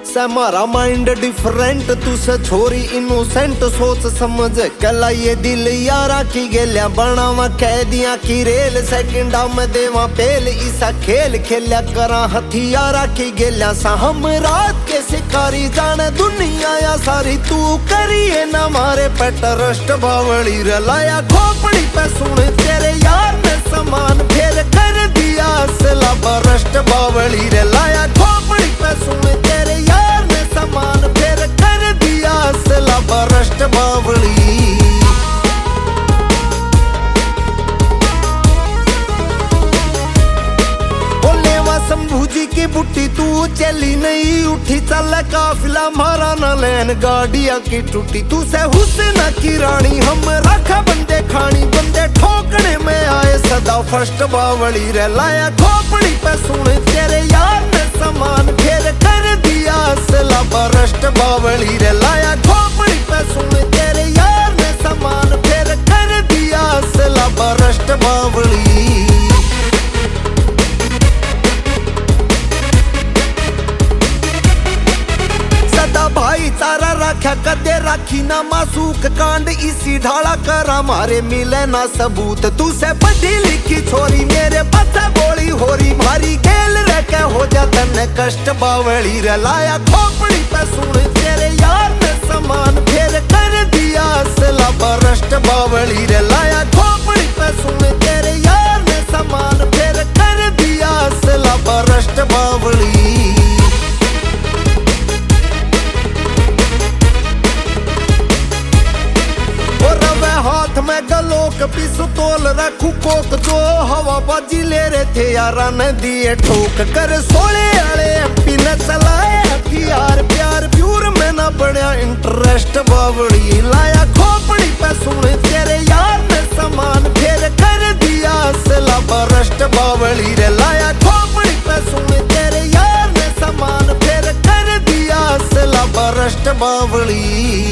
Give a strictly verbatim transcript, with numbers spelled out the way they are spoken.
से मारा mind different तुसे छोरी इनोसेंट सोच समझ कला ये दिल यारा की गेलिया बनावा कैदियां की रेल सेकंडा में देवा पेल इसा खेल खेलिया करा हथियारा की गेलिया सा हम रात के शिकारी जाने दुनिया या सारी तू करिए ना मारे पे ट्रस्ट बावली रलाया खोपड़ी पे सुन तेरे यार ने समान फेर कर दिया असला बरस्ट बावली रलाया खोपड़ी पे सुन तेरे यार ने समान फेर कर दिया असला बरस्ट बावली। शंभू जी की बुट्टी तू चली नहीं उठी चल काफिला मारा न लैन गाड़िया की टूटी तू से हुस्न की रानी हम रखा बंदे खानी बंदे ठोकने में आए सदा फर्स्ट बावली रे लाया खोपड़ी पे सुन तेरे यार ने समान फेर कर दिया असला बरस्ट बावली रे लाया खोपड़ी पे सुन तेरे यार ने समान फेर कर दिया असला बरस्ट बावली। भाईचारा रखा कदे राखी ना मासूक कांड इसी ढाला करा मारे मिले ना सबूत तू से पढ़ी लिखी छोरी मेरे पता बोली होरी भारी खेल रह के हो जाता न कष्ट बावली रे लाया खोपड़ी पे सुन तेरे यार ने समान फेर कर दिया असला बरस्ट बावली रे लाया खोपड़ी पे सुन तेरे यार ने समान फेर कर दिया असला बरस्ट बावली। हाथ में गलोक पिस्तौल रखू कोक जो हवा बाजी ले रहे थे यारा ने दिए ठोक कर सोले आले एमपी ने चलाए हथियार प्यार प्यूर में ना बढ़िया इंटरेस्ट बावड़ी लाया खोपड़ी पे सुन तेरे यार ने समान फेर कर दिया असला बरस्ट बावली रे लाया खोपड़ी पे सुन तेरे यार ने समान फेर कर दिया असला बरस्ट बावली।